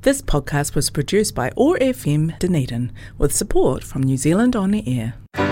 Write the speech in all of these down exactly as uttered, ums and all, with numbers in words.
This podcast was produced by O A R F M Dunedin with support from New Zealand On the Air.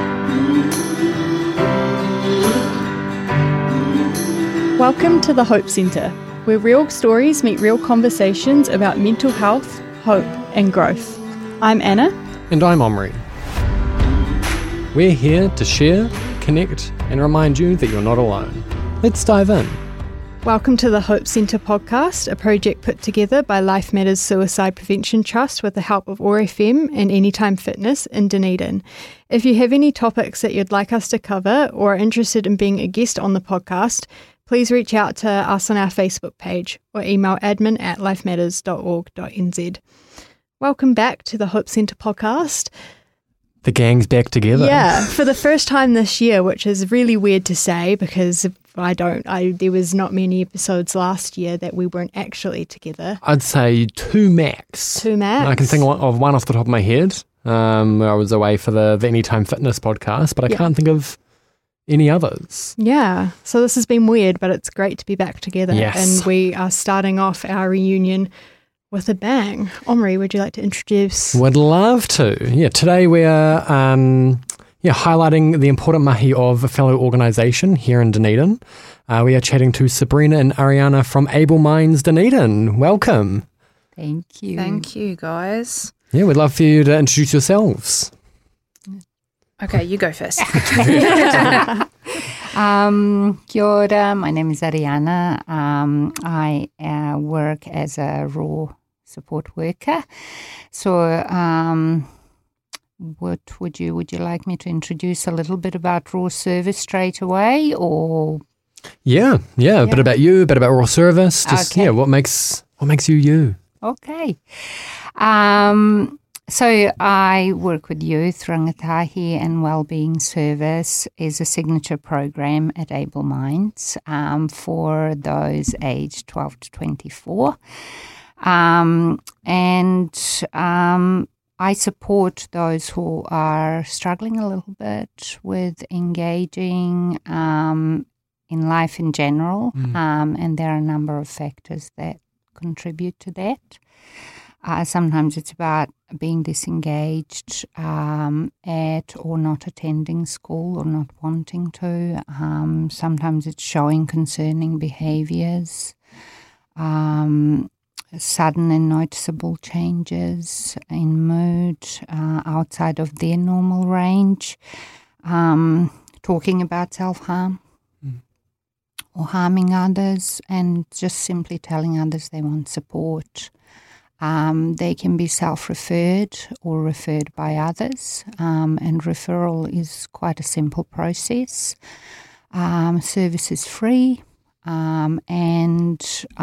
Welcome to the Hope Centre, where real stories meet real conversations about mental health, hope and growth. I'm Anna. And I'm Omri. We're here to share, connect and remind you that you're not alone. Let's dive in. Welcome to the Hope Centre podcast, a project put together by Life Matters Suicide Prevention Trust with the help of O A R F M and Anytime Fitness in Dunedin. If you have any topics that you'd like us to cover or are interested in being a guest on the podcast, please reach out to us on our Facebook page or email admin at lifematters dot org dot n z. Welcome back to the Hope Centre podcast. The gang's back together. Yeah, for the first time this year, which is really weird to say because I don't, I there was not many episodes last year that we weren't actually together. I'd say two max. Two max? I can think of one off the top of my head. Um, I was away for the, the Anytime Fitness podcast, but I yeah. can't think of any others. Yeah, so this has been weird, but it's great to be back together. Yes. And we are starting off our reunion with a bang. Omri, would you like to introduce? Would love to. Yeah, today we are um, yeah, highlighting the important mahi of a fellow organisation here in Dunedin. Uh, we are chatting to Sabrina and Ariana from Able Minds Dunedin. Welcome. Thank you. Thank you, guys. Yeah, we'd love for you to introduce yourselves. Okay, you go first. um, kia ora, my name is Ariana. Um, I uh, work as a raw support worker. So um, what would you would you like me to introduce a little bit about raw service straight away, or? Yeah, yeah, a Yeah. bit about you, a bit about raw service. Just Okay. yeah, what makes what makes you you? Okay. Um, so I work with youth. Rangatahi and Wellbeing Service is a signature program at Able Minds um, for those aged twelve to twenty-four. Um, and um, I support those who are struggling a little bit with engaging um, in life in general. Mm. Um, and there are a number of factors that contribute to that. Uh, sometimes it's about being disengaged um, at or not attending school or not wanting to. Um, sometimes it's showing concerning behaviours, um, sudden and noticeable changes in mood uh, outside of their normal range, um, talking about self-harm Mm. or harming others, and just simply telling others they want support. Um, they can be self-referred or referred by others, um, and referral is quite a simple process. Um, service is free, um, and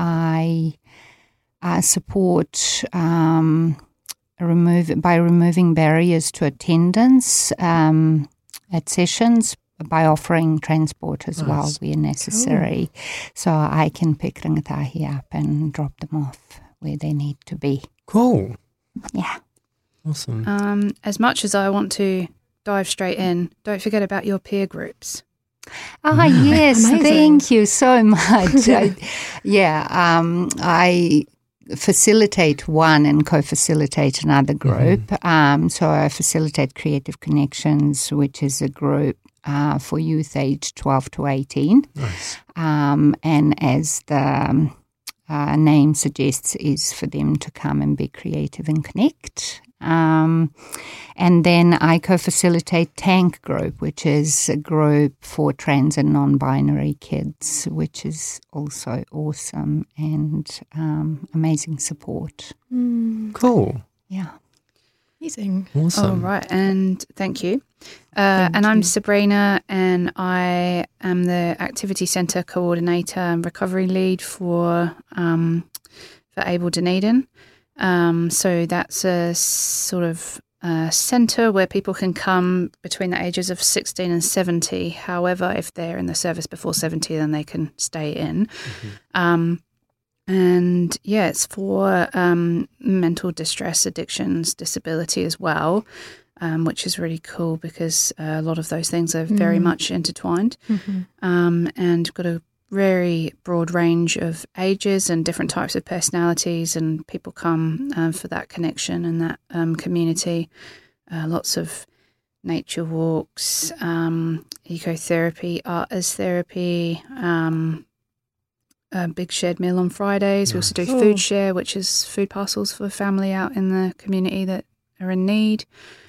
I uh, support um, remove by removing barriers to attendance um, at sessions by offering transport as Nice. well where necessary. So I can pick rangatahi up and drop them off where they need to be. Cool. Yeah. Awesome. Um, as much as I want to dive straight in, don't forget about your peer groups. Ah, yes, Amazing. thank you so much. I, yeah, um, I facilitate one and co-facilitate another group. Um, so I facilitate Creative Connections, which is a group uh, for youth aged twelve to eighteen. Nice. Um, and as the um, uh, name suggests, is for them to come and be creative and connect. Um, and then I co-facilitate Tank Group, which is a group for trans and non-binary kids, which is also awesome and um, amazing support. Mm, Cool. Yeah. amazing. Awesome. All right, and thank you. Uh, Thank and I'm you. Sabrina, and I am the Activity Centre Coordinator and Recovery Lead for um, for Able Dunedin. Um, so that's a sort of uh, centre where people can come between the ages of sixteen and seventy. However, if they're in the service before seventy, then they can stay in. Mm-hmm. Um, and yeah, it's for um, mental distress, addictions, disability as well, um, which is really cool because uh, a lot of those things are very Mm. much intertwined. Mm-hmm. Um, and got a very broad range of ages and different types of personalities, and people come um, for that connection and that um, community. Uh, lots of nature walks, um, ecotherapy, art as therapy, um, a big shared meal on Fridays. Nice. We also do Oh. food share, which is food parcels for family out in the community that are in need.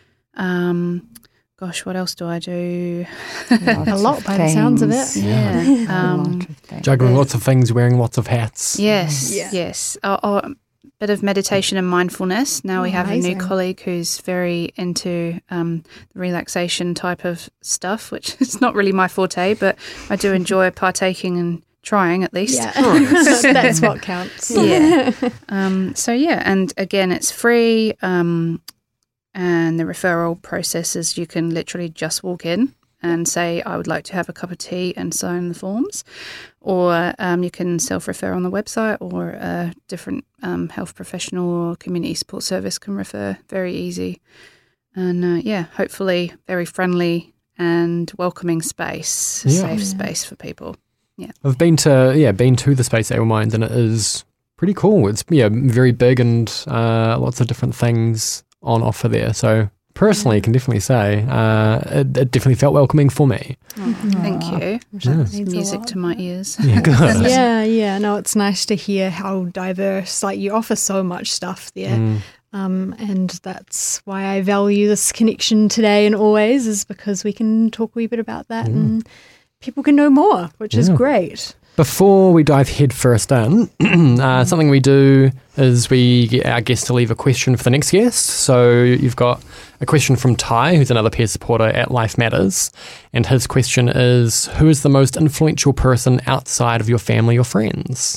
Um, gosh, what else do I do? A lot by the sounds of it. Yeah. A Um, lot of things. Juggling lots of things, wearing lots of hats. Yes, Yeah. yes. Oh, oh, a bit of meditation and mindfulness. Now we Oh, have a amazing. new colleague who's very into um, the relaxation type of stuff, which is not really my forte, but I do enjoy partaking and trying at least. Yeah, that's what counts. Yeah. Um, so yeah, and again, it's free. Um, and the referral process is you can literally just walk in and say, I would like to have a cup of tea, and sign the forms. Or um, you can self-refer on the website, or a different um, health professional or community support service can refer. Very easy. And uh, yeah, hopefully very friendly and welcoming space, Yeah. safe Yeah. space for people. I've been to yeah, been to the Space Able Minds, and it is pretty cool. It's yeah, very big and uh, lots of different things on offer there. So personally, I can definitely say uh, it, it definitely felt welcoming for me. Oh, thank Aw. you. Yeah. Means a Music lot. to my ears. Yeah, good. Yeah, yeah. No, it's nice to hear how diverse. Like, you offer so much stuff there. Mm. Um, and that's why I value this connection today and always, is because we can talk a wee bit about that Mm. and people can know more, which is Yeah. great. Before we dive head first in, uh, something we do is we get our guests to leave a question for the next guest. So you've got a question from Ty, who's another peer supporter at Life Matters. And his question is, who is the most influential person outside of your family or friends?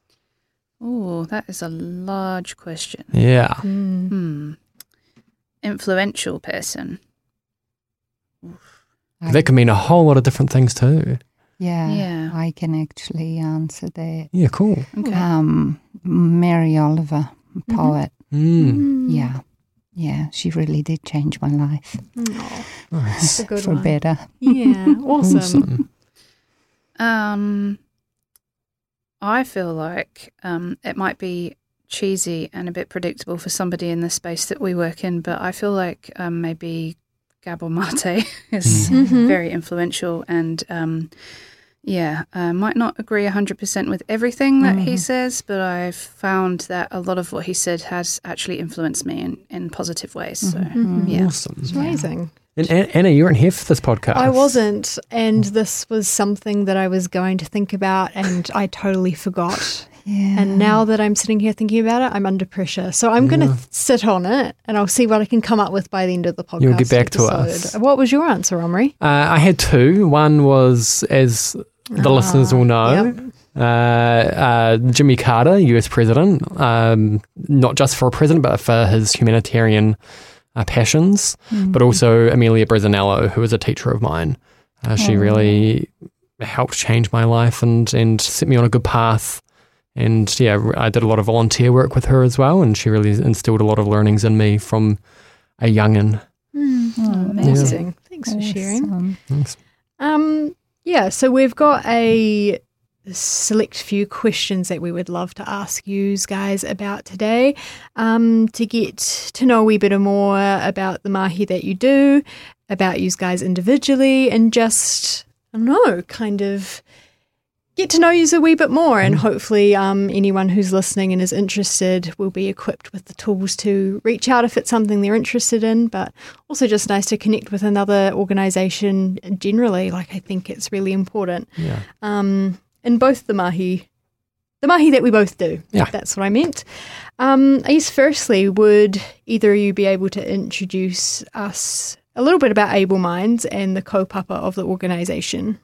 Oh, that is a large question. Yeah. Mm. Hmm. Influential person. That can mean a whole lot of different things too. Yeah, Yeah. I can actually answer that. Yeah, cool. Okay. Um, Mary Oliver, poet. Mm. Yeah, yeah, she really did change my life Oh, Nice. that's a good for one. better. Yeah, awesome. Awesome. Um, I feel like um, it might be cheesy and a bit predictable for somebody in the space that we work in, but I feel like um, maybe Gabor Mate is Mhm. very influential, and um, yeah, I might not agree one hundred percent with everything that he Mhm. says, but I've found that a lot of what he said has actually influenced me in, in positive ways. So Mhm. yeah. Awesome. It's amazing. And An- Anna, you weren't here for this podcast. I wasn't, and this was something that I was going to think about, and I totally forgot. Yeah. And now that I'm sitting here thinking about it, I'm under pressure. So I'm going Yeah. to sit on it, and I'll see what I can come up with by the end of the podcast. You'll get back to episode. us. What was your answer, Omri? Uh, I had two. One was, as the Ah, listeners will know, yep. uh, uh, Jimmy Carter, U S president, um, not just for a president, but for his humanitarian uh, passions, Mm. but also Amelia Bresinello, who was a teacher of mine. Uh, she Oh. really helped change my life and, and set me on a good path. And yeah, I did a lot of volunteer work with her as well, and she really instilled a lot of learnings in me from a youngin'. Mm, Oh, amazing. amazing. Thanks for sharing. Awesome. Thanks. Um, yeah, so we've got a select few questions that we would love to ask you guys about today, um, to get to know a wee bit more about the mahi that you do, about you guys individually, and just, I don't know, kind of get to know you a wee bit more. And hopefully um, anyone who's listening and is interested will be equipped with the tools to reach out if it's something they're interested in, but also just nice to connect with another organisation generally. Like, I think it's really important. Yeah. Um, in both the mahi, the mahi that we both do. Yeah. That's what I meant. Um, I guess firstly, would either of you be able to introduce us a little bit about Able Minds and the kaupapa of the organisation?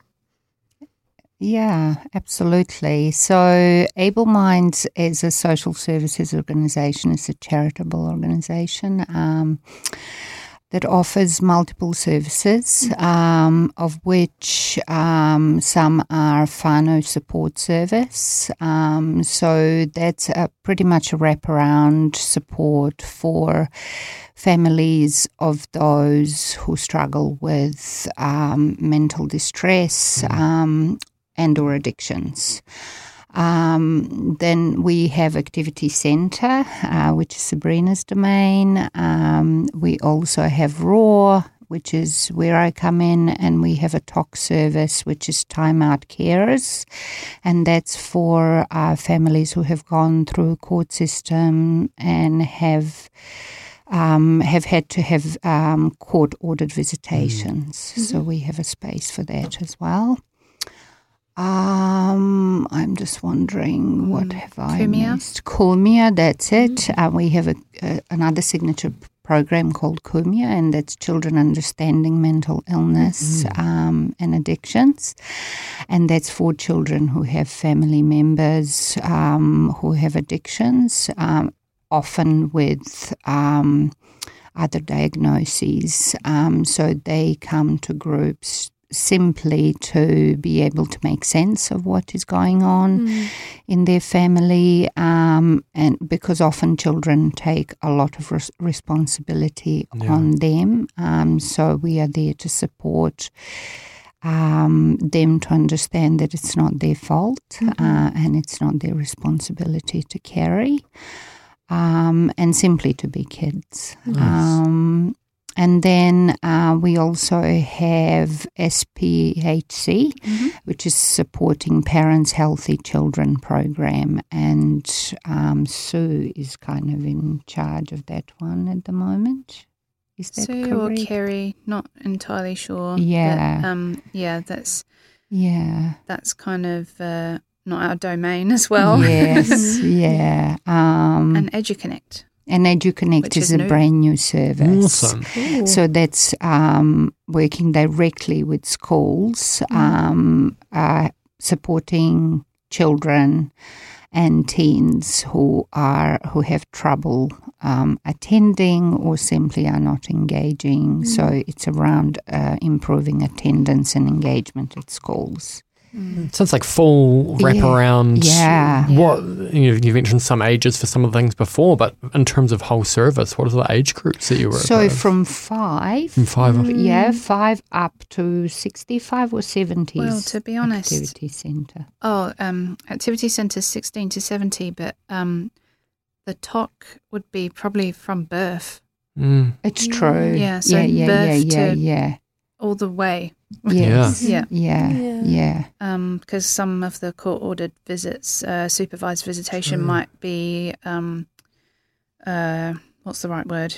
Yeah, absolutely. So, Able Minds is a social services organisation. It's a charitable organisation um, that offers multiple services, um, of which um, some are whānau support service. Um, so that's a, pretty much a wraparound support for families of those who struggle with um, mental distress, um, and or addictions. Um, then we have Activity Centre, uh, which is Sabrina's domain. Um, we also have RAW, which is where I come in, and we have a T O C service, which is Time Out Carers, and that's for uh, families who have gone through a court system and have um, have had to have um, court-ordered visitations. Mm-hmm. So we have a space for that as well. Um, I'm just wondering, what have I Kumia. missed? Kumia, that's it. Mm-hmm. Uh, we have a, a, another signature program called Kumia, and that's Children Understanding Mental Illness mm-hmm. um, and Addictions. And that's for children who have family members um, who have addictions, um, often with um, other diagnoses. Um, so they come to groups simply to be able to make sense of what is going on mm. in their family, um, and because often children take a lot of res- responsibility yeah. on them. Um, so we are there to support um, them to understand that it's not their fault mm-hmm. uh, and it's not their responsibility to carry, um, and simply to be kids. Nice. Um, And then uh, we also have S P H C, mm-hmm. which is Supporting Parents Healthy Children program. And um, Sue is kind of in charge of that one at the moment. Is that Sue correct? or Kerry, not entirely sure. Yeah. But, um, yeah, that's yeah. that's kind of uh, not our domain as well. Yes, yeah. Um, and EduConnect. And EduConnect is, is a new. brand new service. Awesome. Cool. So that's um, working directly with schools, mm. um, uh, supporting children and teens who are who have trouble um, attending or simply are not engaging. Mm. So it's around uh, improving attendance and engagement at schools. Mm. Sounds like full wraparound. Yeah. What you you mentioned some ages for some of the things before, but in terms of whole service, what are the age groups that you work so with? So from five, from five, mm. yeah, five up to sixty-five or seventies. Well, to be honest, Activity Centre. Oh, um, Activity Centre is sixteen to seventy, but um, the T O C would be probably from birth. Mm. It's true. Yeah. So yeah, yeah, birth yeah, yeah, to yeah. all the way. Yes. Yeah. Yeah. Yeah. Yeah. Um, because some of the court-ordered visits, uh, supervised visitation, True. might be, um, uh, what's the right word?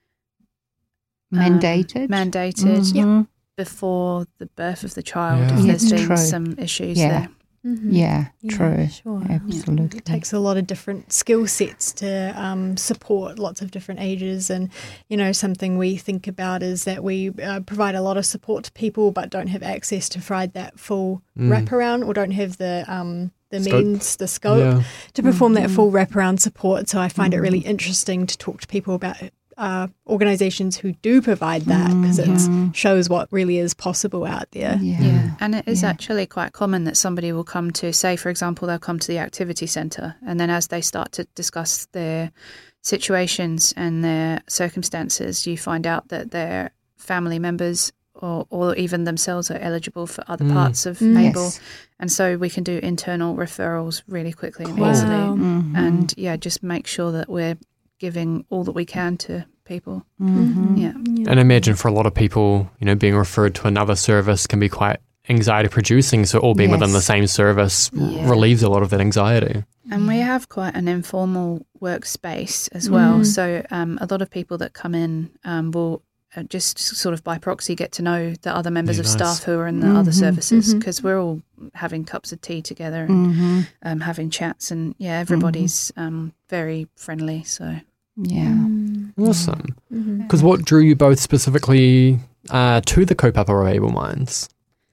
Mandated. Um, mandated. Mm-hmm. Before the birth of the child, Yeah. if Yeah, there's been true. some issues Yeah. there. Mm-hmm. Yeah, Yeah, true. sure. Absolutely. It takes a lot of different skill sets to um, support lots of different ages. And, you know, something we think about is that we uh, provide a lot of support to people but don't have access to provide that full Mm. wraparound, or don't have the um, the Scope. means, the scope Yeah. to perform Mhm. that full wraparound support. So I find Mhm. it really interesting to talk to people about uh, organisations who do provide that, because it Mhm. shows what really is possible out there. Yeah. Yeah, and it is Yeah. actually quite common that somebody will come to, say, for example, they'll come to the activity centre, and then as they start to discuss their situations and their circumstances, you find out that their family members or, or even themselves are eligible for other Mm. parts of Mm. ABLE. Yes. And so we can do internal referrals really quickly and Wow. easily. Mhm. And, yeah, just make sure that we're giving all that we can to people. Mhm. Yeah. And I imagine for a lot of people, you know, being referred to another service can be quite anxiety producing. So all being within the Yes. same service Yeah. relieves a lot of that anxiety. And we have quite an informal workspace as well. Mm. So um, a lot of people that come in um, will uh, just sort of by proxy get to know the other members Yeah, of nice. staff who are in the other Mhm. services, Mhm. because we're all having cups of tea together and Mhm. um, having chats. And, yeah, everybody's um, very friendly. So, Yeah. Awesome. Mm-hmm. Because what drew you both specifically uh, to the kaupapa of Able Minds?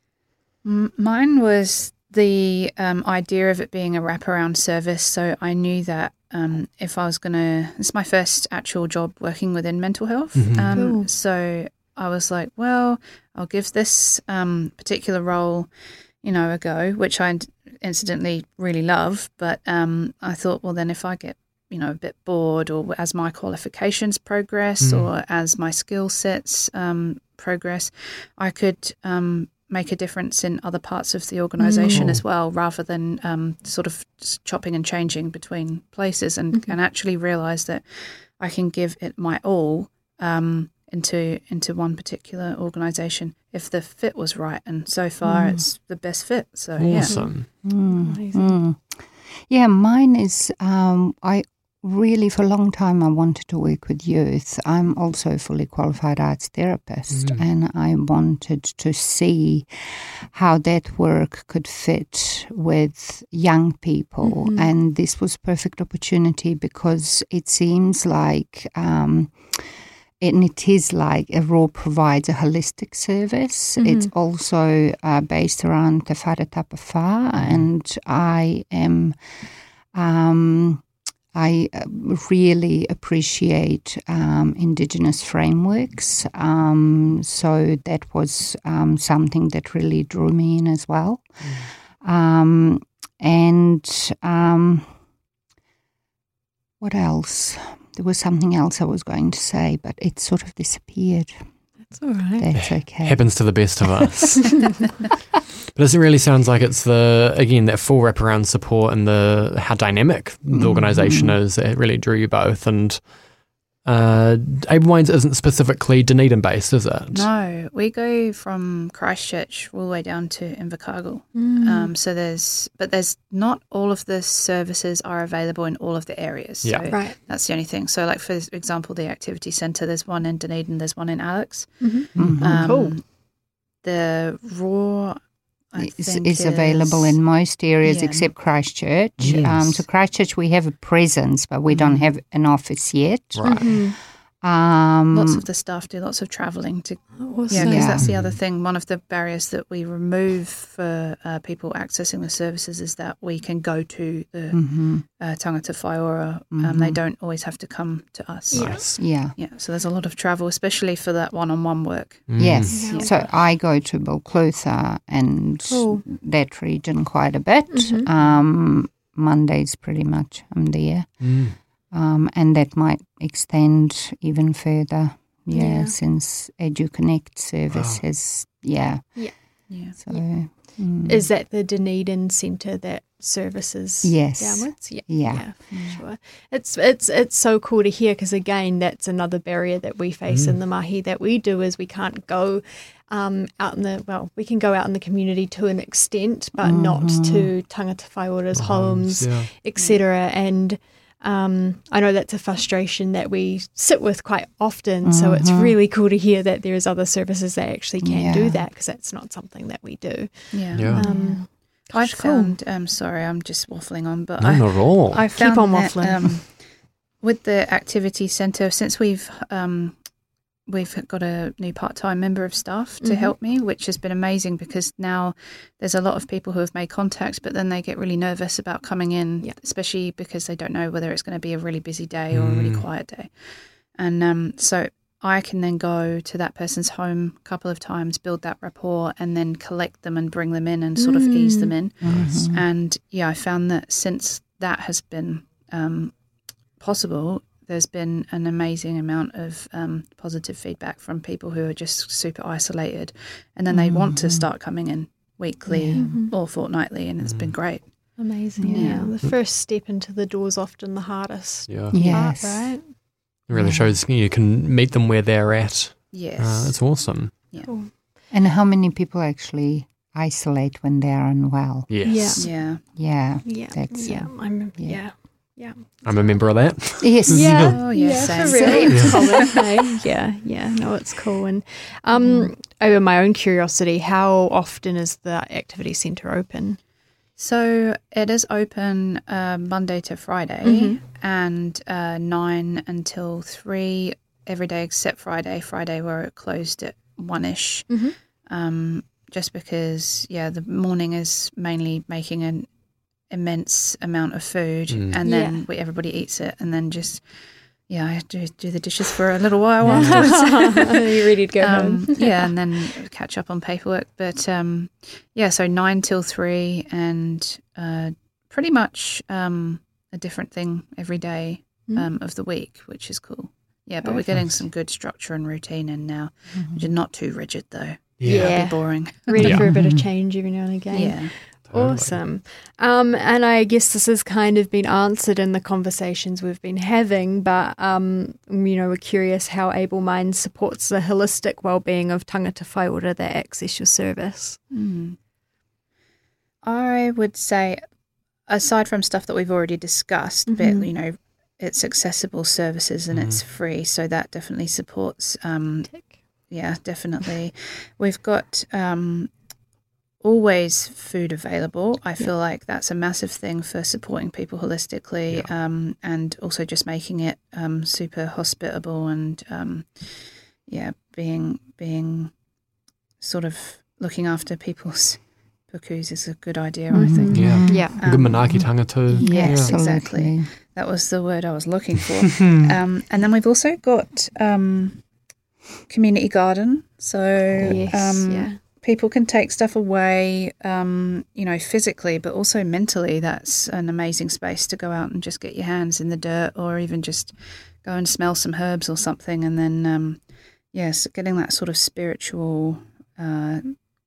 M- mine was the um, idea of it being a wraparound service. So I knew that um, if I was going to, it's my first actual job working within mental health. Mhm. Um, Cool. So I was like, well, I'll give this um, particular role, you know, a go, which I incidentally really love. But um, I thought, well, then if I get, you know, a bit bored, or as my qualifications progress, Mm. or as my skill sets um, progress, I could um, make a difference in other parts of the organisation Mm. as well, rather than um, sort of just chopping and changing between places, and, Mhm. and actually realise that I can give it my all um, into into one particular organisation if the fit was right. And so far, Mm. it's the best fit. So yeah. Awesome. Mm, Amazing. mm. Yeah, mine is, um, I really, for a long time, I wanted to work with youth. I'm also a fully qualified arts therapist, Mm. and I wanted to see how that work could fit with young people. Mhm. And this was perfect opportunity because it seems like... Um, And it is like a RAW provides a holistic service. Mhm. It's also uh, based around Te Whare Tapawha, and I am, um, I uh, really appreciate um, Indigenous frameworks. Um, so that was um, something that really drew me in as well. Um, and um, what else? There was something else I was going to say, but it sort of disappeared. That's all right. That's okay. Happens to the best of us. But it really sounds like it's the, again, that full wraparound support and the how dynamic the organisation Mhm. is that really drew you both. And uh, Able Minds isn't specifically Dunedin based, is it? No, we go from Christchurch all the way down to Invercargill. Mm. Um, so there's, but there's not all of the services are available in all of the areas. So Yeah. Right. that's the only thing. So, like for example, the activity centre, there's one in Dunedin, there's one in Alex. Mhm. Mhm. Um, Cool. The raw I Is, think is available is- in most areas yeah. except Christchurch. Yes. Um, so Christchurch, we have a presence, but we don't Mhm. have an office yet. Right. Mhm. Um, Lots of the staff do lots of travelling to Awesome. yeah, because Yeah. that's the other thing. One of the barriers that we remove for uh, people accessing the services is that we can go to the mhm. uh, tangata whaiora. Um, they Mhm. don't always have to come to us. Yeah. Nice. Yeah. Yeah, so there's a lot of travel, especially for that one-on-one work. Mm. Yes. Yeah. So I go to Balclutha and Cool. that region quite a bit. Mhm. Um, Mondays pretty much I'm there. Mm. Um, and that might extend even further. Yeah, Yeah. since EduConnect service Wow. has, yeah. Yeah. So, mm, Is that the Dunedin Centre that services Yes. downwards? Yeah. yeah. Mm. Sure. It's it's it's so cool to hear because again, that's another barrier that we face Mm. in the mahi that we do is we can't go um, out in the well, we can go out in the community to an extent, but not Mhm. to tangata whaiora's homes, Yeah. et cetera. And um, I know that's a frustration that we sit with quite often. So it's Mhm. really cool to hear that there's other services that actually can do Yeah. that because that's not something that we do. Yeah. Yeah. Um, I gosh, cool. found, um, sorry, I'm just waffling on, but No, I, not at all. I Keep found on that, waffling. um, with the activity centre, since we've um, we've got a new part-time member of staff to Mhm. help me, which has been amazing because now there's a lot of people who have made contact, but then they get really nervous about coming in, Yeah. especially because they don't know whether it's going to be a really busy day or a really Mm. quiet day. And um, so I can then go to that person's home a couple of times, build that rapport, and then collect them and bring them in and sort of ease them in. Nice. Mhm. And yeah, I found that since that has been um, possible, there's been an amazing amount of um, positive feedback from people who are just super isolated, and then they want to Mhm. start coming in weekly Yeah. Mhm. or fortnightly, and it's been great. Amazing. Yeah. Yeah. The first step into the door is often the hardest Yeah. Yes. part, right? It really Yeah. shows you can meet them where they're at. Yes. Uh, it's awesome. Cool. And how many people actually isolate when they're unwell? Yes. yeah. Yeah. Yeah. That's, yeah. um, I'm, yeah. yeah. Yeah. I'm a member of that. Yes. Oh, yeah, yeah, same. for real. Same. It's common, hey? Yeah, yeah. No, it's cool. And um, over my own curiosity, how often is the activity centre open? So it is open uh, Monday to Friday Mhm. and uh, nine until three every day except Friday. Friday we're closed at one-ish. Mhm. Um, just because, yeah, the morning is mainly making an immense amount of food Mm. and then Yeah. we, everybody eats it and then just, yeah, I do, do the dishes for a little while afterwards. Are you ready to go um, home? yeah, and then catch up on paperwork. But um, yeah, so nine till three, and uh, pretty much um, a different thing every day Mm. um, of the week, which is cool. Yeah, but we're getting some good structure and routine in now, which is not too rigid though. Yeah. That'd be boring. Ready Yeah. for a bit of change every now and again. Yeah. Totally. Awesome. Um, and I guess this has kind of been answered in the conversations we've been having, but, um, you know, we're curious how Able Minds supports the holistic well-being of tangata whaiora that access your service. Mm. I would say, aside from stuff that we've already discussed, Mhm. but, you know, it's accessible services and Mhm. it's free, so that definitely supports. Um, Tick. yeah, definitely. We've got um, always food available. I feel like that's a massive thing for supporting people holistically, um, and also just making it um, super hospitable and um, yeah, being being sort of looking after people's pukus is a good idea. I think. Yeah. Yeah. Good Um, manaakitanga too. Yes, Yeah. exactly. That was the word I was looking for. um, and then we've also got um, community garden. So Yes, um, yeah. people can take stuff away, um, you know, physically, but also mentally. That's an amazing space to go out and just get your hands in the dirt, or even just go and smell some herbs or something. And then, um, yes, getting that sort of spiritual uh,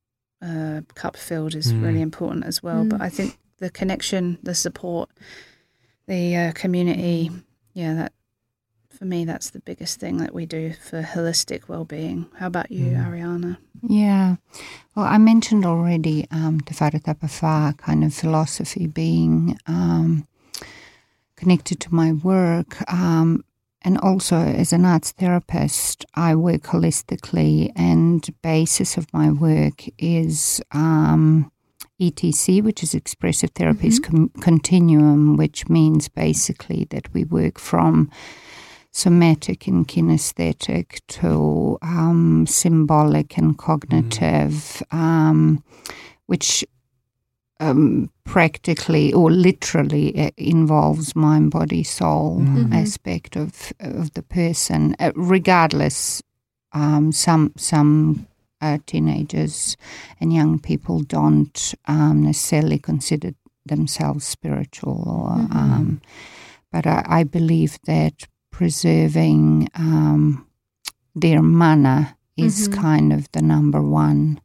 uh, cup filled is Mm. really important as well. Mm. But I think the connection, the support, the uh, community, yeah, that for me, that's the biggest thing that we do for holistic well-being. How about you, Mm. Ariana? Yeah. Well, I mentioned already um, Te Wharetapa Whā kind of philosophy being um, connected to my work. Um, and also as an arts therapist, I work holistically, and basis of my work is um, E T C, which is Expressive Therapies com- Continuum, which means basically that we work from somatic and kinesthetic to um, symbolic and cognitive, um, which um, practically or literally uh, involves mind, body, soul Mhm. aspect of of the person, uh, regardless. Um, some some uh, teenagers and young people don't um, necessarily consider themselves spiritual, or Mhm. um, but I, I believe that preserving um, their mana is Mhm. kind of the number one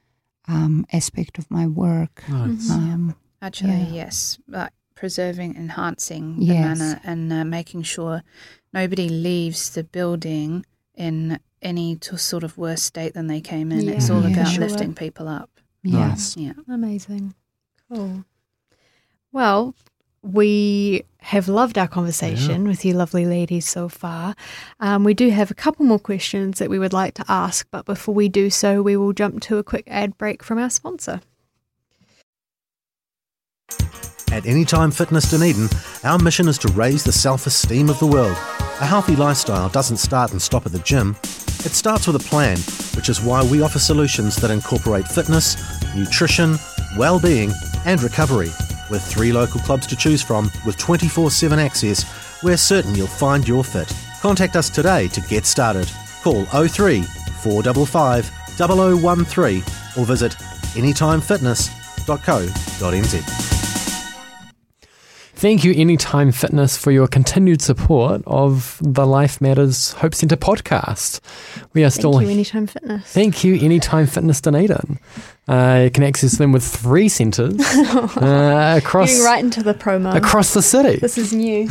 um, aspect of my work. Nice. Mhm. Um, Actually, Yeah. yes, like preserving, enhancing the Yes. manner, and uh, making sure nobody leaves the building in any to sort of worse state than they came in. It's Yeah, all for about sure. lifting people up. yeah. Nice. Yeah. Amazing. Cool. Well, we have loved our conversation with you lovely ladies so far. Um, we do have a couple more questions that we would like to ask, but before we do so, we will jump to a quick ad break from our sponsor. At Anytime Fitness Dunedin, our mission is to raise the self-esteem of the world. A healthy lifestyle doesn't start and stop at the gym. It starts with a plan, which is why we offer solutions that incorporate fitness, nutrition, well-being and recovery. With three local clubs to choose from with twenty-four seven access, we're certain you'll find your fit. Contact us today to get started. Call oh three, four five five, zero zero one three or visit anytime fitness dot co dot n z. Thank you, Anytime Fitness, for your continued support of the Life Matters Hope Centre podcast. We are still. Thank you, Anytime Fitness. Thank you, Anytime Fitness Dunedin. Uh, you can access them with three centres uh, across Getting right into the promo. across the city. This is new.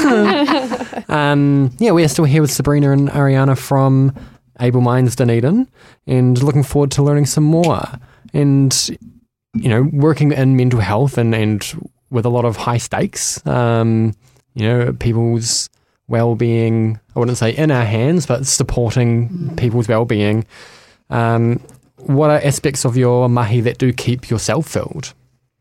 Um, yeah, we are still here with Sabrina and Ariana from Able Minds Dunedin, and looking forward to learning some more. And you know, working in mental health and and with a lot of high stakes. Um, you know, people's well-being. I wouldn't say in our hands, but supporting mm. people's well-being. Um, what are aspects of your mahi that do keep yourself filled?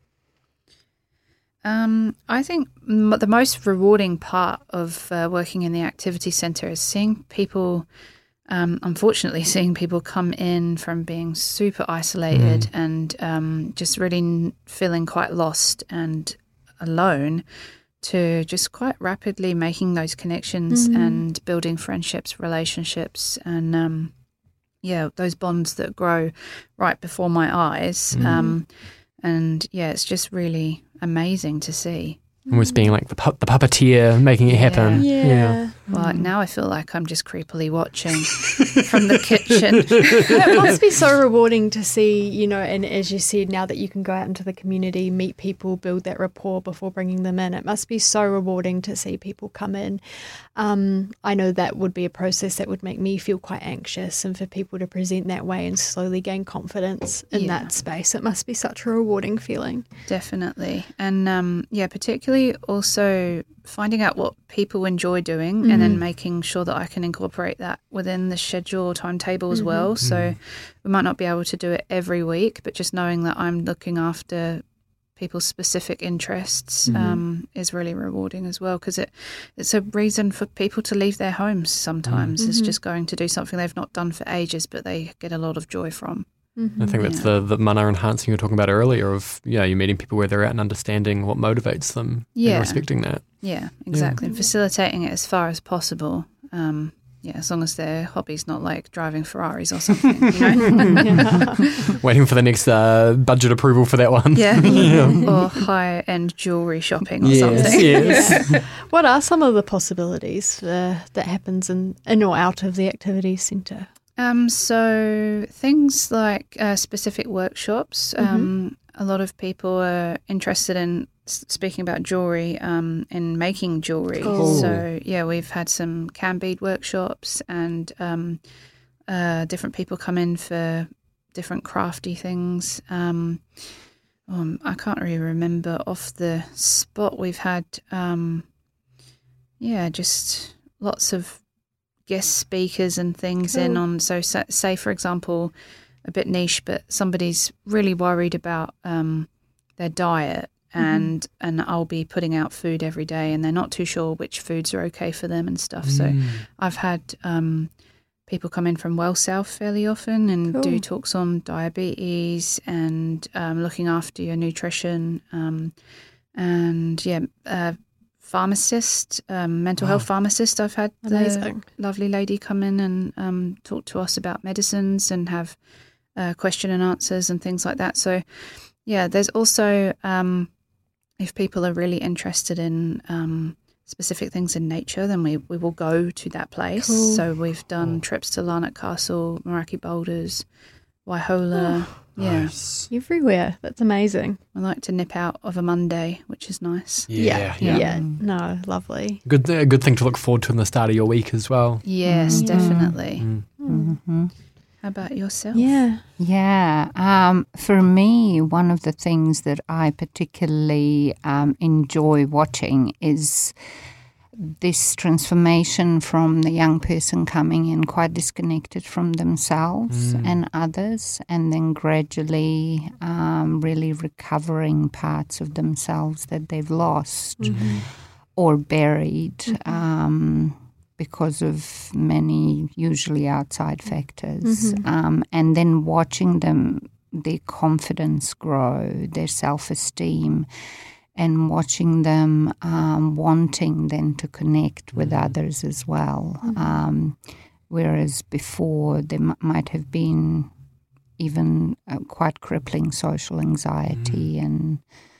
Um, I think m- the most rewarding part of uh, working in the activity centre is seeing people, um, unfortunately, seeing people come in from being super isolated mm. and um, just really n- feeling quite lost and alone, to just quite rapidly making those connections mm-hmm. and building friendships, relationships, and um, yeah, those bonds that grow right before my eyes. Mm. Um, and yeah, it's just really amazing to see. Almost being like the pu- the puppeteer making it happen. Yeah. Yeah. Well, now I feel like I'm just creepily watching from the kitchen. It must be so rewarding to see, you know, and as you said, now that you can go out into the community, meet people, build that rapport before bringing them in, it must be so rewarding to see people come in. Um, I know that would be a process that would make me feel quite anxious, and for people to present that way and slowly gain confidence in Yeah. that space, it must be such a rewarding feeling. Definitely. And um, yeah, particularly also finding out what people enjoy doing and then making sure that I can incorporate that within the schedule or timetable as well. So we might not be able to do it every week, but just knowing that I'm looking after people's specific interests um, is really rewarding as well, because it, it's a reason for people to leave their homes sometimes. It's just going to do something they've not done for ages, but they get a lot of joy from. I think that's the, the mana enhancing you were talking about earlier of, yeah, you're meeting people where they're at and understanding what motivates them Yeah. and respecting that. Yeah, exactly. And facilitating it as far as possible. Um, yeah, as long as their hobby's not like driving Ferraris or something, you know? Waiting for the next uh, budget approval for that one. yeah. Or high-end jewellery shopping or Yes, something. yes. What are some of the possibilities uh, that happens in, in or out of the activities centre? Um, so things like uh, specific workshops. Um, a lot of people are interested in s- speaking about jewellery, um, in making jewellery. Cool. So yeah, we've had some can bead workshops, and um, uh, different people come in for different crafty things. Um, um, I can't really remember off the spot. We've had um, yeah, just lots of guest speakers and things in Cool. on. So sa- say, for example, a bit niche, but somebody's really worried about um, their diet, and and I'll be putting out food every day, and they're not too sure which foods are okay for them and stuff. So I've had um, people come in from Well South fairly often and do Cool. talks on diabetes and um, looking after your nutrition, um, and yeah, uh, pharmacist, um, mental health pharmacist. I've had the Amazing. lovely lady come in and um, talk to us about medicines and have uh, question and answers and things like that. So yeah, there's also um, if people are really interested in um, specific things in nature, then we, we will go to that place. Cool. So we've done trips to Larnock Castle, Meraki Boulders, Waihola. Yeah, Nice. Everywhere. That's amazing. I like to nip out of a Monday, which is nice. Yeah, Yeah. yeah. No, lovely. Good, a good thing to look forward to in the start of your week as well. Yes, definitely. Mm-hmm. How about yourself? Yeah. Yeah, um, for me, one of the things that I particularly um, enjoy watching is this transformation from the young person coming in quite disconnected from themselves and others, and then gradually um, really recovering parts of themselves that they've lost or buried. Um, because of many usually outside factors, um, and then watching them, their confidence grow, their self-esteem, and watching them um, wanting then to connect with others as well. Um, whereas before there m- might have been even uh, quite crippling social anxiety and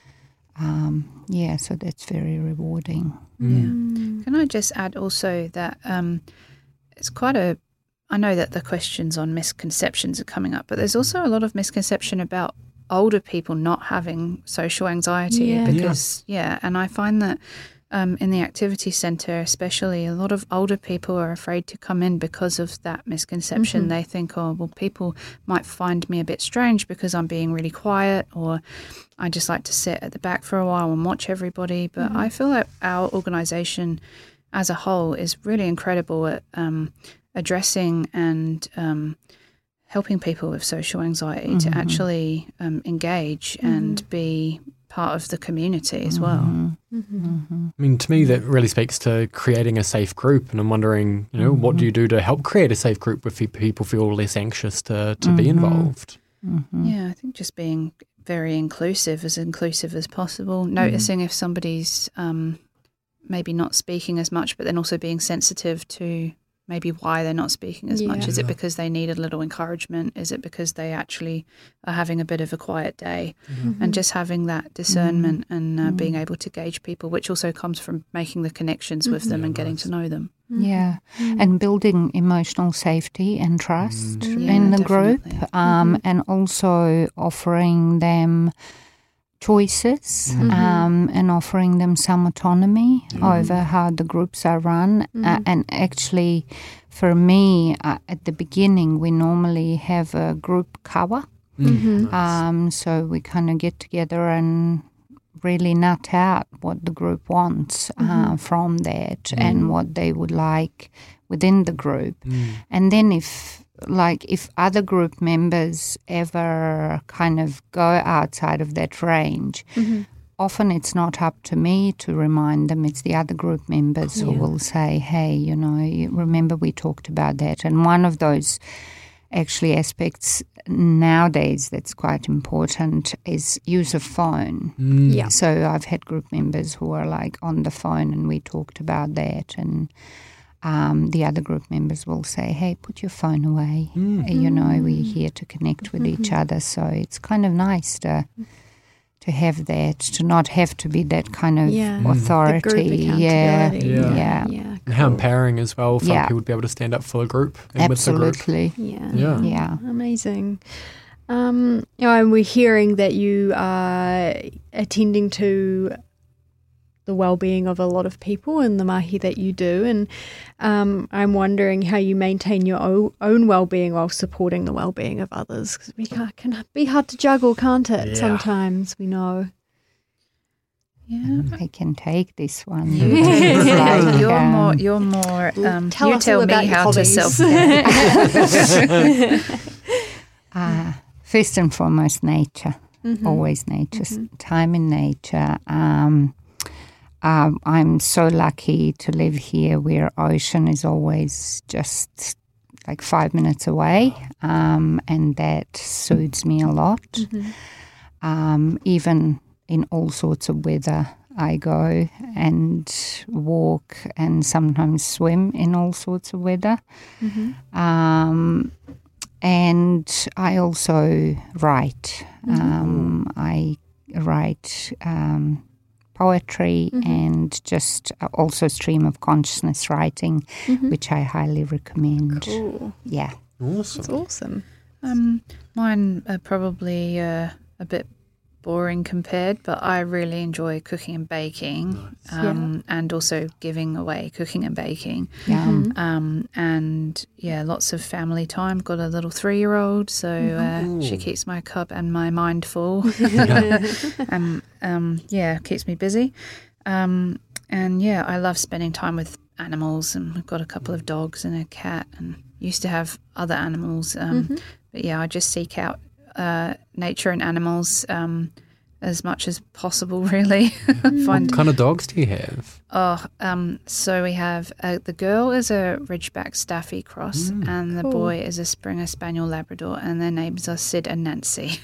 um, yeah, so that's very rewarding. Yeah. Can I just add also that um, it's quite a, I know that the questions on misconceptions are coming up, but there's also a lot of misconception about older people not having social anxiety Yeah. because, yeah, and I find that um, in the activity centre especially, a lot of older people are afraid to come in because of that misconception. They think, oh, well, people might find me a bit strange because I'm being really quiet, or I just like to sit at the back for a while and watch everybody. But I feel like our organisation as a whole is really incredible at um, addressing and um, helping people with social anxiety to actually um, engage and be part of the community as well. I mean, to me, that really speaks to creating a safe group. And I'm wondering, you know, what do you do to help create a safe group where fe- people feel less anxious to, to be involved? Yeah, I think just being very inclusive, as inclusive as possible, noticing if somebody's um, maybe not speaking as much, but then also being sensitive to maybe why they're not speaking as Yeah. much. Is it Yeah. because they need a little encouragement? Is it because they actually are having a bit of a quiet day? Mm-hmm. And just having that discernment and uh, Mm. being able to gauge people, which also comes from making the connections with them Yeah, and getting nice. to know them. Yeah, and building emotional safety and trust Mm. Yeah, in the group, definitely. um, and also offering them choices Mhm. um, and offering them some autonomy Mhm. over how the groups are run. Uh, Mhm. and actually, for me, uh, at the beginning, we normally have a group cover. Mhm. Nice. Um, so we kind of get together and really nut out what the group wants uh, Mhm. from that Mhm. and what they would like within the group. Mm. And then if like if other group members ever kind of go outside of that range, Mhm. often it's not up to me to remind them, it's the other group members who Yeah. will say, hey, you know, you remember we talked about that. And one of those actually aspects nowadays that's quite important is use of phone. Mm. Yeah. So I've had group members who are like on the phone and we talked about that, and um, the other group members will say, hey, put your phone away. Mm. Uh, You know, we're here to connect with each other. So it's kind of nice to to have that, to not have to be that kind of Yeah. Mm. The authority. group Yeah, accountability. Yeah. yeah, Yeah. And how cool. empowering as well for Yeah. people to be able to stand up for the group and with the group. absolutely. Yeah. Yeah. Yeah. Amazing. Um, you know, and we're hearing that you are attending to the well-being of a lot of people in the mahi that you do, and um, I'm wondering how you maintain your own, own well-being while supporting the well-being of others, because it can be hard to juggle, can't it? Yeah. Sometimes we know. Yeah. I can take this one. You Yeah. take it. Like, You're um, more. You're more. Um, Tell you us tell all about me your how to hobbies. self. Uh, first and foremost, nature. Mhm. Always nature. Mhm. Time in nature. Um, um, I'm so lucky to live here where ocean is always just like five minutes away, um, and that suits me a lot. Mhm. Um, even in all sorts of weather, I go and walk and sometimes swim in all sorts of weather. Mhm. Um, and I also write. Um, I write um, poetry Mhm. and just also stream of consciousness writing, Mhm. which I highly recommend. Cool. Yeah. Awesome. That's awesome. Um, mine are probably uh, a bit boring compared, but I really enjoy cooking and baking, um, and also giving away cooking and baking. Yum. Mhm. Um, and yeah, lots of family time. Got a little three-year-old, so uh, she Ooh. keeps my cup and my mind full. and um, yeah, keeps me busy. Um, and yeah, I love spending time with animals, and we've got a couple of dogs and a cat, and used to have other animals. Um, Mhm. But yeah, I just seek out uh, nature and animals um, as much as possible, really. Find What kind of dogs do you have? Oh, um, so we have uh, the girl is a Ridgeback Staffy cross, Mm. and the Cool. boy is a Springer Spaniel Labrador, and their names are Sid and Nancy.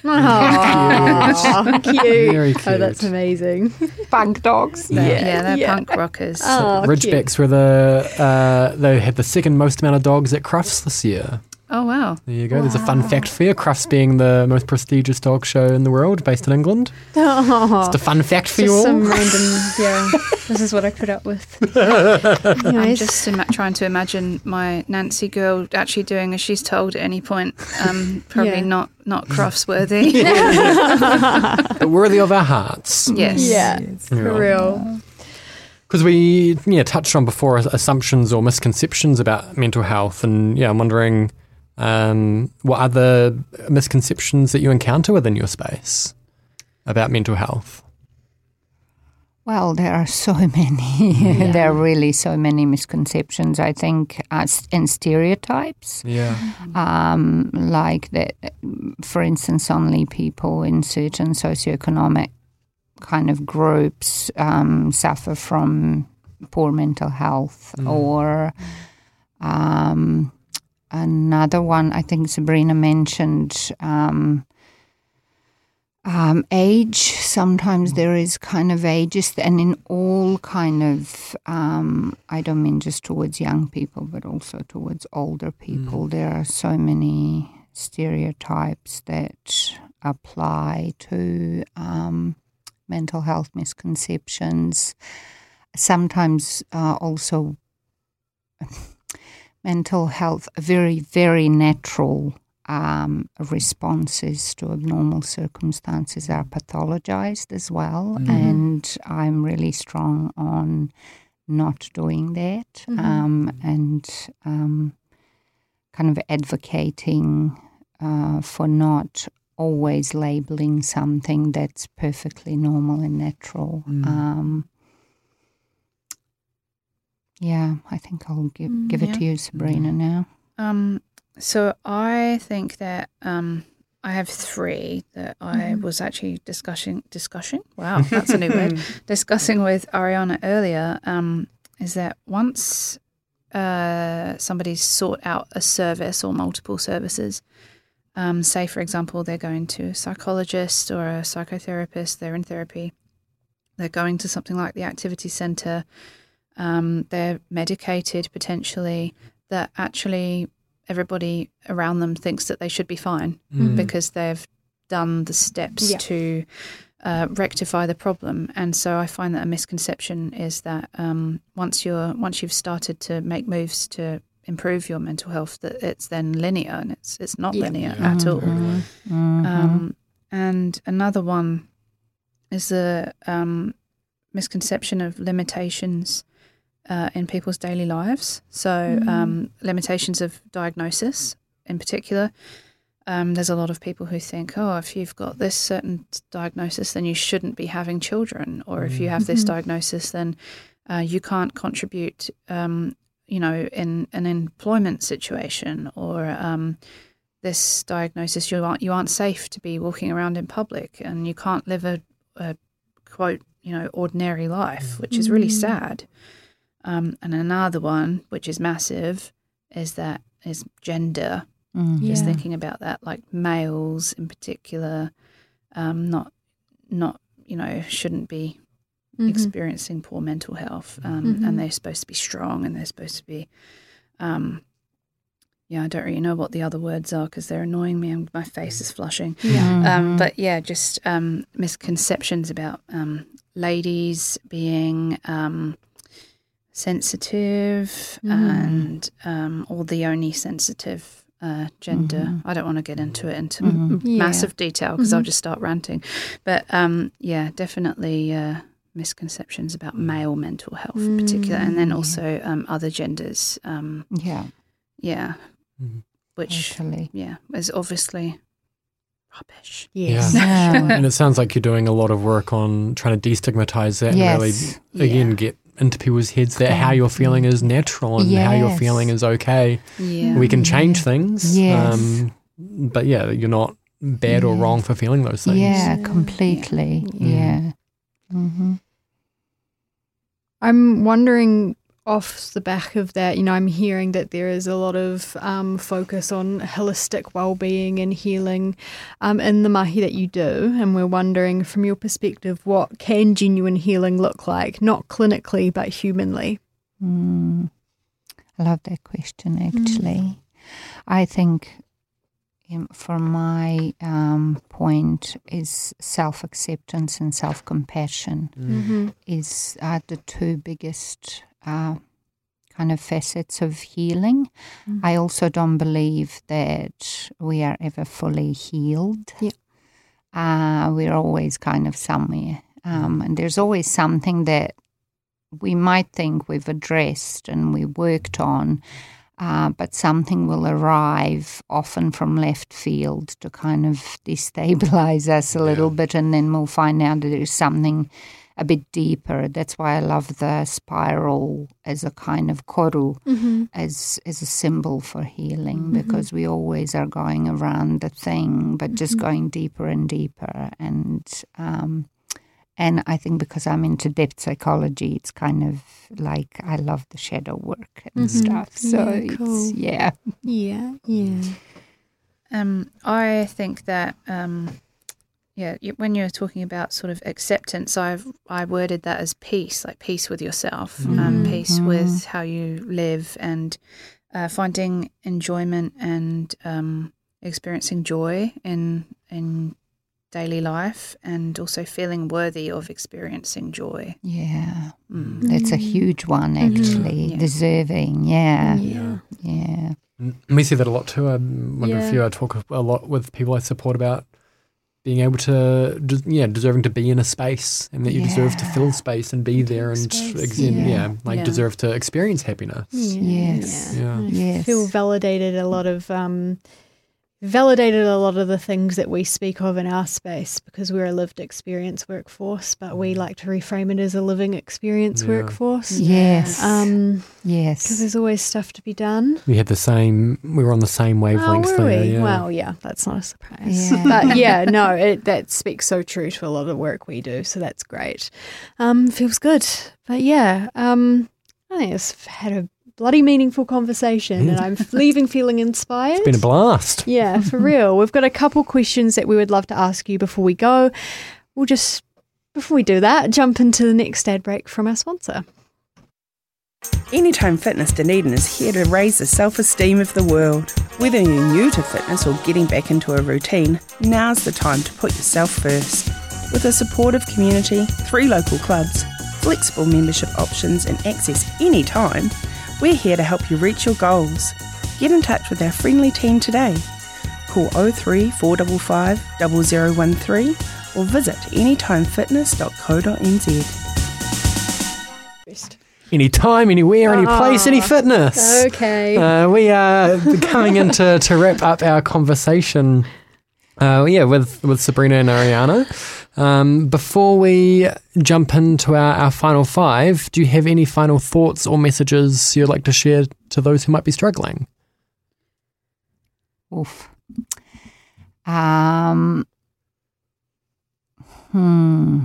Oh, cute. Very Oh, that's cute. amazing. Punk dogs. They're- Yeah, yeah, they're yeah. punk rockers. Oh, Ridgebacks were the uh, they had the second most amount of dogs at Crufts this year. Oh wow! There you go. There's a fun fact for you. Crufts being the most prestigious dog show in the world, based in England. Oh, Just a fun fact for you just all. some random, yeah, this is what I put up with. I'm Anyways. just ima- trying to imagine my Nancy girl actually doing as she's told at any point. Um, probably Yeah. not not Crofts worthy. But worthy of our hearts. Yes. Yeah, Yeah. for real. Because we yeah, touched on before assumptions or misconceptions about mental health. And yeah, I'm wondering um, what other misconceptions that you encounter within your space about mental health. Well, there are so many. There are really so many misconceptions, I think, uh, and stereotypes. Yeah. Um, like that, for instance, only people in certain socioeconomic kind of groups um, suffer from poor mental health, Mm. or um, another one I think Sabrina mentioned. Um, Um, age, sometimes there is kind of ages, and in all kind of, um, I don't mean just towards young people, but also towards older people. Mm. There are so many stereotypes that apply to um, mental health misconceptions. Sometimes uh, also mental health, very, very natural Um, responses to abnormal circumstances are pathologized as well, mm-hmm. and I'm really strong on not doing that, mm-hmm. um, and um, kind of advocating uh, for not always labeling something that's perfectly normal and natural. Mm. Um, yeah, I think I'll give, mm, give it yeah. to you, Sabrina, mm. now. Um. So I think that um, I have three that I mm-hmm. was actually discussing, discussing, wow, that's a new word, discussing with Ariana earlier, um, is that once uh, somebody's sought out a service or multiple services, um, say, for example, they're going to a psychologist or a psychotherapist, they're in therapy, they're going to something like the activity centre, um, they're medicated potentially, that actually everybody around them thinks that they should be fine mm. because they've done the steps yeah. to uh, rectify the problem. And so I find that a misconception is that um, once you're once you've started to make moves to improve your mental health, that it's then linear, and it's it's not yeah. linear yeah. at all. Mm-hmm. Mm-hmm. Um, and another one is the um, misconception of limitations Uh, in people's daily lives. So mm. um, limitations of diagnosis in particular. Um, there's a lot of people who think, oh, if you've got this certain diagnosis, then you shouldn't be having children. Or if you have this mm-hmm. diagnosis, then uh, you can't contribute, um, you know, in an employment situation. Or um, this diagnosis, you aren't, you aren't safe to be walking around in public, and you can't live a, a quote, you know, ordinary life, which mm. is really sad. Um, and another one, which is massive, is that is gender. Mm. Just yeah. thinking about that, like males in particular, um, not not you know shouldn't be mm-hmm. experiencing poor mental health, um, mm-hmm. and they're supposed to be strong, and they're supposed to be, um, yeah, I don't really know what the other words are because they're annoying me, and my face is flushing. Yeah. Um, mm-hmm. But yeah, just um, misconceptions about um, ladies being. Um, sensitive mm. and um, or the only sensitive uh, gender. Mm-hmm. I don't want to get into it into mm-hmm. m- massive yeah. detail because mm-hmm. I'll just start ranting. But um, yeah, definitely uh, misconceptions about male mental health mm. in particular, and then also yeah. um, other genders. Um, yeah, yeah, mm-hmm. which totally. yeah is obviously rubbish. Yes. Yeah. And it sounds like you're doing a lot of work on trying to destigmatize that yes. and really again yeah. get into people's heads that how you're feeling is natural and yes. how you're feeling is okay. Yeah. We can change yeah. things. Yes. Um, but yeah, you're not bad yeah. or wrong for feeling those things. Yeah, completely. Yeah. yeah. Mm-hmm. I'm wondering, off the back of that, you know, I'm hearing that there is a lot of um, focus on holistic well-being and healing um, in the mahi that you do, and we're wondering, from your perspective, what can genuine healing look like, not clinically but humanly? Mm. I love that question, actually. Mm. I think, um, from my um, point, is self-acceptance and self-compassion mm-hmm. is are the two biggest Uh, kind of facets of healing. Mm. I also don't believe that we are ever fully healed. Yeah. Uh, we're always kind of somewhere. Um, and there's always something that we might think we've addressed and we worked on, uh, but something will arrive, often from left field, to kind of destabilize us a yeah. little bit, and then we'll find out that there's something a bit deeper. That's why I love the spiral as a kind of koru, mm-hmm. as as a symbol for healing, mm-hmm. because we always are going around the thing, but mm-hmm. just going deeper and deeper. And um, and I think because I'm into depth psychology, it's kind of like I love the shadow work and mm-hmm. stuff. So yeah, it's, cool. yeah, yeah, yeah. Um, I think that um, yeah, you, when you're talking about sort of acceptance, I've I worded that as peace, like peace with yourself, Mm. um, peace Mm. with how you live, and uh, finding enjoyment and um, experiencing joy in in daily life, and also feeling worthy of experiencing joy. Yeah. Mm. That's a huge one, actually. Yeah. Deserving. Yeah. Yeah. Yeah. And we see that a lot too. I wonder if Yeah. you uh, talk a lot with people I support about being able to, des- yeah, deserving to be in a space, and that you deserve to fill Yeah. space and be there, and space, ex- yeah. yeah. like Yeah. deserve to experience happiness. Yes. Yeah. I Yes. feel validated a lot of um, validated a lot of the things that we speak of in our space, because we're a lived experience workforce, but we like to reframe it as a living experience Yeah. workforce. Yes. Um, because yes. there's always stuff to be done. We had the same. We were on the same Oh, wavelengths were there. we? Yeah. Well, yeah, that's not a surprise. Yeah. But yeah, no, it, that speaks so true to a lot of the work we do. So that's great. Um, feels good. But yeah, um, I think it's had a bloody meaningful conversation, and I'm leaving feeling inspired. It's been a blast. Yeah, for real. We've got a couple questions that we would love to ask you before we go. We'll just, before we do that, jump into the next ad break from our sponsor. Anytime Fitness Dunedin is here to raise the self-esteem of the world. Whether you're new to fitness or getting back into a routine, now's the time to put yourself first. With a supportive community, three local clubs, flexible membership options and access anytime, we're here to help you reach your goals. Get in touch with our friendly team today. Call oh three four five five, zero zero one three or visit anytime fitness dot co dot n z. Anytime, anywhere, any place, any Ah, fitness. Okay. Uh, we are coming in to, to wrap up our conversation. Uh, yeah, with with Sabrina and Ariana. Um, before we jump into our, our final five, do you have any final thoughts or messages you'd like to share to those who might be struggling? Oof. Um, hmm.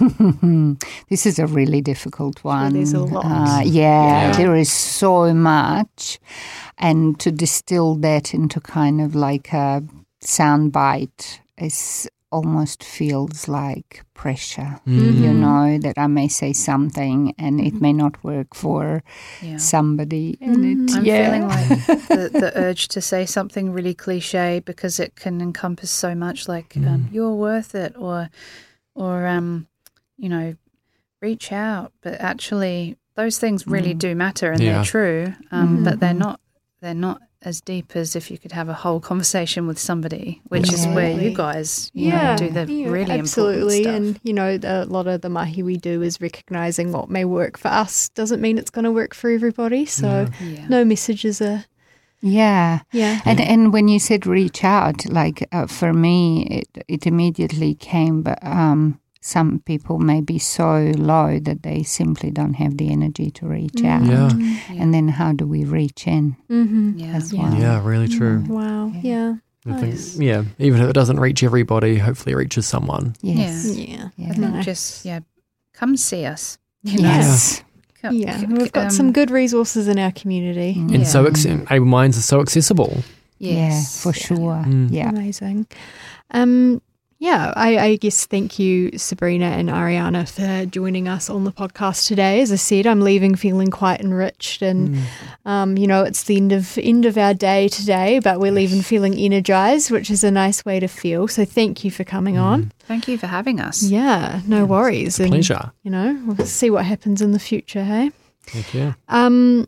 This is a really difficult one. there's a lot. Uh, yeah, Yeah. there is so much. And to distill that into kind of like a soundbite is almost feels like pressure. Mm. You know, that I may say something and it may not work for Yeah. somebody. And it, I'm yeah. feeling like the, the urge to say something really cliche, because it can encompass so much, like um, you're worth it, or or um, you know, reach out. But actually, those things really Mm. do matter, and Yeah. they're true. Um, Mhm. But they're not they're not as deep as if you could have a whole conversation with somebody, which is where you Absolutely. guys you Yeah, know, do the yeah, really absolutely. important And stuff. you know, a lot of the mahi we do is recognizing what may work for us doesn't mean it's going to work for everybody. So Yeah. no messages are Yeah. yeah. And and when you said reach out, like uh, for me, it it immediately came. But um, some people may be so low that they simply don't have the energy to reach out. Yeah. Yeah. And then how do we reach in Mm-hmm. Yeah. as Yeah. well? Yeah, really true. Wow. Yeah. I think, Nice. yeah, even if it doesn't reach everybody, hopefully it reaches someone. Yes. Yeah. Yeah. I think Nice. just yeah, come see us. You know? Yes. Come- Yeah, c- we've got um, some good resources in our community. Mm. And Yeah. so ex- Able Minds are so accessible. Yeah, Yes. for sure. Mm. Yeah. Amazing. Um, yeah, I, I guess thank you, Sabrina and Ariana, for joining us on the podcast today. As I said, I'm leaving feeling quite enriched, and Mm. um, you know, it's the end of end of our day today, but we're leaving feeling energized, which is a nice way to feel. So thank you for coming on. Thank you for having us. Yeah, no worries. And, Pleasure. you know, we'll see what happens in the future. Hey. Thank you. Um,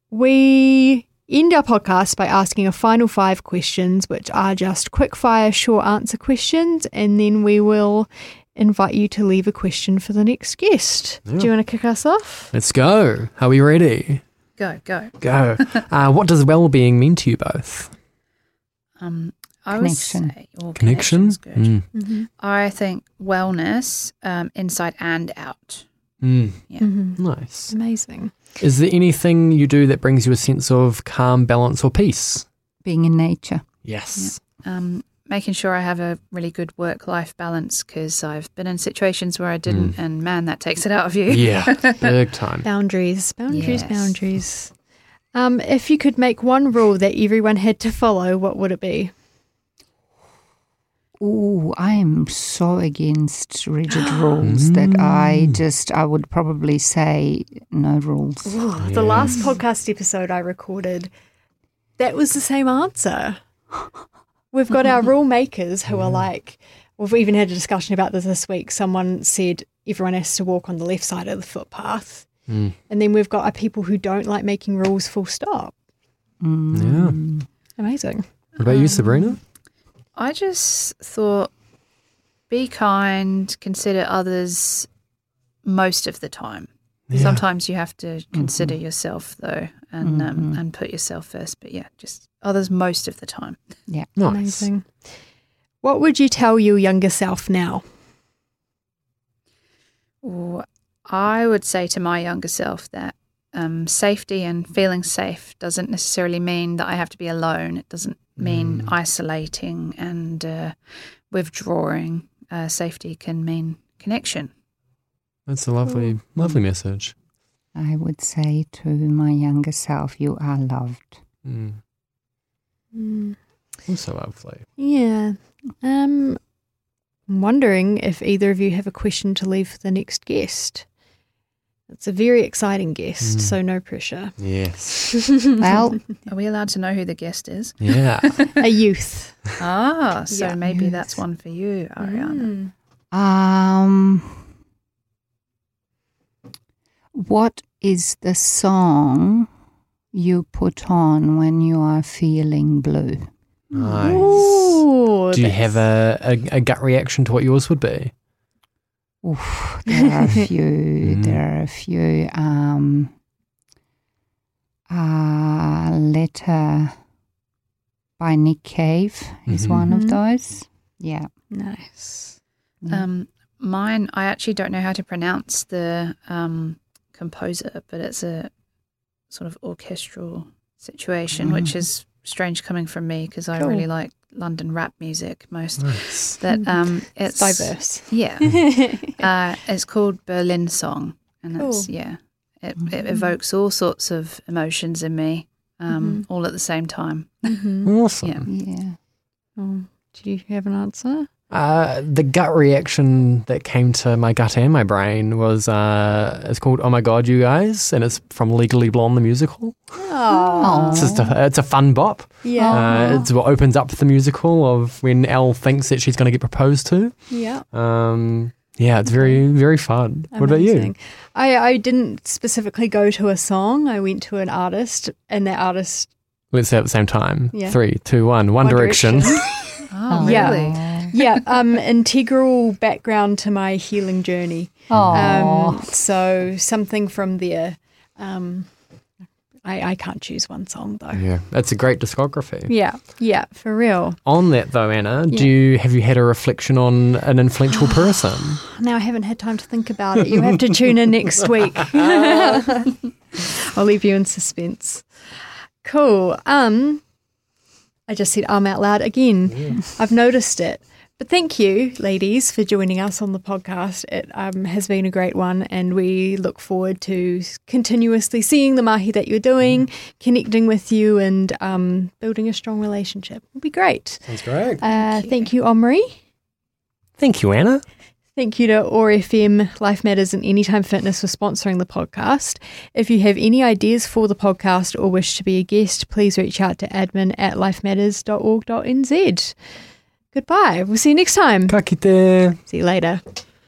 we end our podcast by asking a final five questions, which are just quick fire, short answer questions, and then we will invite you to leave a question for the next guest. Yeah. Do you want to kick us off? Let's go. Are we ready? Go, go. Go. uh, what does well-being mean to you both? Um, I Connection. would say or Connection? connection's good. Mm. Mm-hmm. I think wellness, um, inside and out. Mm. Yeah. Mm-hmm. Nice. Amazing. Is there anything you do that brings you a sense of calm, balance, or peace? Being in nature. Yes. Um, making sure I have a really good work-life balance, because I've been in situations where I didn't, Mm. and man, that takes it out of you. Yeah, big time. Boundaries, boundaries, Yes. boundaries. Um, if you could make one rule that everyone had to follow, what would it be? Oh, I am so against rigid rules that I just, I would probably say no rules. Ooh, the Yes. last podcast episode I recorded, that was the same answer. We've got our rule makers who are like, we've even had a discussion about this this week. Someone said everyone has to walk on the left side of the footpath. Mm. And then we've got our people who don't like making rules full stop. Mm. Yeah. Amazing. What about you, Sabrina? I just thought be kind, consider others most of the time. Yeah. Sometimes you have to consider yourself though and um, Mhm. and put yourself first. But yeah, just others most of the time. Yeah. Nice. Amazing. What would you tell your younger self now? Or I would say to my younger self that um, safety and feeling safe doesn't necessarily mean that I have to be alone. It doesn't mean isolating and uh, withdrawing. Uh, safety can mean connection. That's a lovely, lovely message. I would say to my younger self, you are loved. Mm. Mm, Also lovely. yeah. Um, I'm wondering if either of you have a question to leave for the next guest. It's a very exciting guest, Mm. so no pressure. Yes. Well, Are we allowed to know who the guest is? Yeah. A youth. Ah, so Yeah. maybe Yes. that's one for you, Ariana. Mm. um, what is the song you put on when you are feeling blue? Nice. Ooh, Do you that's- have a, a, a gut reaction to what yours would be? Oof, there are a few. Mm. There are a few. Um, a letter by Nick Cave is Mhm. one Mhm. of those. Yeah. Nice. Yeah. Um, mine, I actually don't know how to pronounce the um, composer, but it's a sort of orchestral situation, which is strange coming from me because I Cool. really like London rap music most. Nice. That um, It's it's diverse. Yeah, uh, it's called Berlin Song, and it's Cool. yeah, it, it Mhm. evokes all sorts of emotions in me, um, all at the same time. Mhm. Awesome. Yeah. Yeah. Oh, do you have an answer? Uh, the gut reaction that came to my gut and my brain was uh, it's called "Oh My God, You Guys," and it's from Legally Blonde the musical. Oh, It's just a, it's a fun bop. yeah. Uh, it's what opens up the musical of when Elle thinks that she's going to get proposed to. Yeah. Um, yeah, it's very very fun. What about you? Amazing. I, I didn't specifically go to a song. I went to an artist, and that artist. Let's say at the same time. Yeah. Three, two, one. One, One Direction. Direction. Oh, Yeah. really? Yeah, um, integral background to my healing journey. Oh. Um, so something from there. Um, I, I can't choose one song though. Yeah, it's a great discography. Yeah, yeah, for real. On that though, Anna, Yeah. do you have you had a reflection on an influential person? Now I haven't had time to think about it. You have to tune in next week. I'll leave you in suspense. Cool. Um, I just said um out loud again. I've noticed it. But thank you, ladies, for joining us on the podcast. It um, has been a great one, and we look forward to continuously seeing the mahi that you're doing, connecting with you, and um, building a strong relationship. It'll be great. Sounds great. Uh, thank you, Omri. Thank you, Anna. Thank you to O A R F M, Life Matters and Anytime Fitness for sponsoring the podcast. If you have any ideas for the podcast or wish to be a guest, please reach out to admin at lifematters dot org dot n z. Goodbye. We'll see you next time. Ka kite. See you later.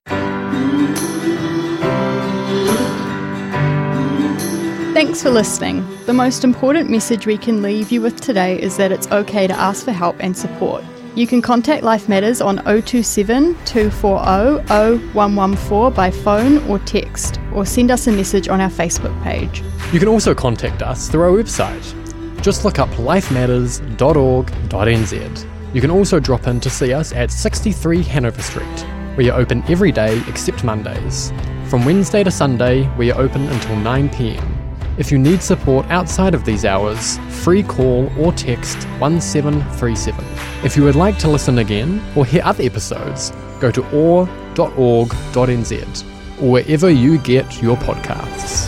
Thanks for listening. The most important message we can leave you with today is that it's okay to ask for help and support. You can contact Life Matters on zero two seven, two four zero, zero one one four by phone or text, or send us a message on our Facebook page. You can also contact us through our website. Just look up life matters dot org dot n z. You can also drop in to see us at sixty-three Hanover Street. We are open every day except Mondays. From Wednesday to Sunday, we are open until nine p m. If you need support outside of these hours, free call or text one seven three seven. If you would like to listen again or hear other episodes, go to o r dot org dot n z or wherever you get your podcasts.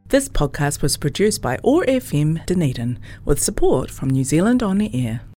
This podcast was produced by O A R F M Dunedin with support from New Zealand On the Air.